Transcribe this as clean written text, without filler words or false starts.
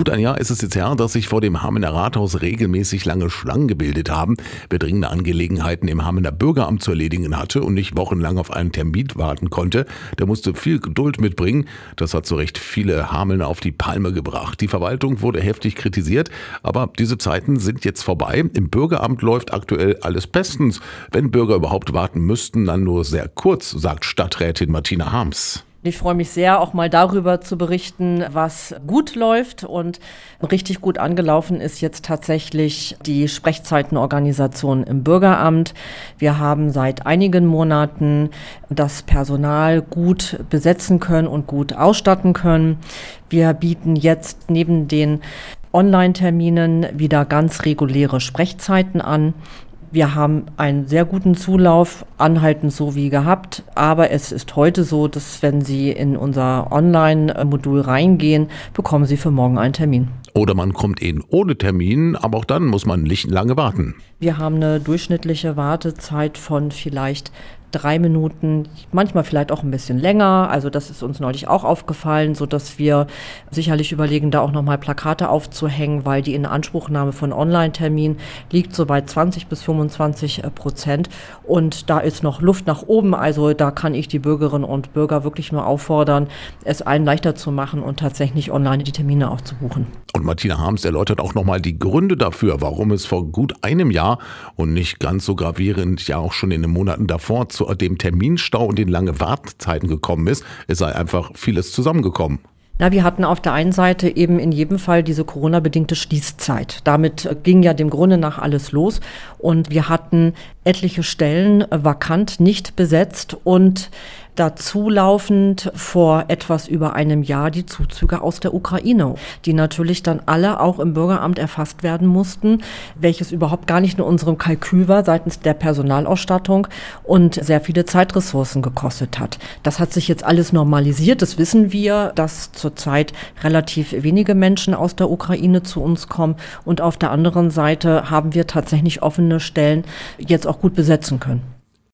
Gut ein Jahr ist es jetzt her, dass sich vor dem Hamelner Rathaus regelmäßig lange Schlangen gebildet haben, wer dringende Angelegenheiten im Hamelner Bürgeramt zu erledigen hatte und nicht wochenlang auf einen Termin warten konnte. Der musste viel Geduld mitbringen. Das hat zu Recht viele Hamelner auf die Palme gebracht. Die Verwaltung wurde heftig kritisiert, aber diese Zeiten sind jetzt vorbei. Im Bürgeramt läuft aktuell alles bestens. Wenn Bürger überhaupt warten müssten, dann nur sehr kurz, sagt Stadträtin Martina Harms. Ich freue mich sehr, auch mal darüber zu berichten, was gut läuft, und richtig gut angelaufen ist jetzt tatsächlich die Sprechzeitenorganisation im Bürgeramt. Wir haben seit einigen Monaten das Personal gut besetzen können und gut ausstatten können. Wir bieten jetzt neben den Online-Terminen wieder ganz reguläre Sprechzeiten an. Wir haben einen sehr guten Zulauf, anhaltend so wie gehabt, aber es ist heute so, dass wenn Sie in unser Online-Modul reingehen, bekommen Sie für morgen einen Termin. Oder man kommt eben ohne Termin, aber auch dann muss man nicht lange warten. Wir haben eine durchschnittliche Wartezeit von vielleicht 3 Minuten, manchmal vielleicht auch ein bisschen länger. Also das ist uns neulich auch aufgefallen, sodass wir sicherlich überlegen, da auch nochmal Plakate aufzuhängen, weil die Inanspruchnahme von Online-Terminen liegt so bei 20-25%. Und da ist noch Luft nach oben. Also da kann ich die Bürgerinnen und Bürger wirklich nur auffordern, es allen leichter zu machen und tatsächlich online die Termine auch zu buchen. Und Martina Harms erläutert auch nochmal die Gründe dafür, warum es vor gut einem Jahr und nicht ganz so gravierend ja auch schon in den Monaten davor zu dem Terminstau und den langen Wartezeiten gekommen ist. Es sei einfach vieles zusammengekommen. Wir hatten auf der einen Seite eben in jedem Fall diese Corona-bedingte Schließzeit. Damit ging ja dem Grunde nach alles los, und wir hatten etliche Stellen vakant, nicht besetzt, und dazu laufend vor etwas über einem Jahr die Zuzüge aus der Ukraine, die natürlich dann alle auch im Bürgeramt erfasst werden mussten, welches überhaupt gar nicht in unserem Kalkül war seitens der Personalausstattung und sehr viele Zeitressourcen gekostet hat. Das hat sich jetzt alles normalisiert, das wissen wir, dass zurzeit relativ wenige Menschen aus der Ukraine zu uns kommen, und auf der anderen Seite haben wir tatsächlich offene Stellen jetzt auch gut besetzen können.